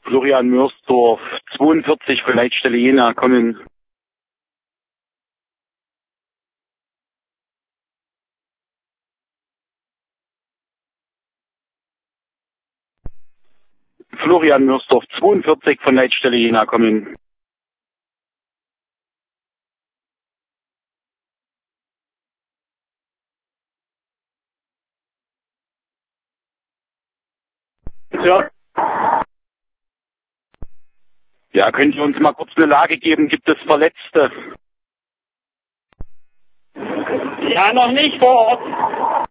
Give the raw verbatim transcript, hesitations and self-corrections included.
Florian Mörsdorf, zweiundvierzig von Leitstelle Jena kommen. Florian Mörsdorf, zweiundvierzig von Leitstelle Jena kommen. Ja. Ja, könnt ihr uns mal kurz eine Lage geben? Gibt es Verletzte? Ja, noch nicht vor Ort.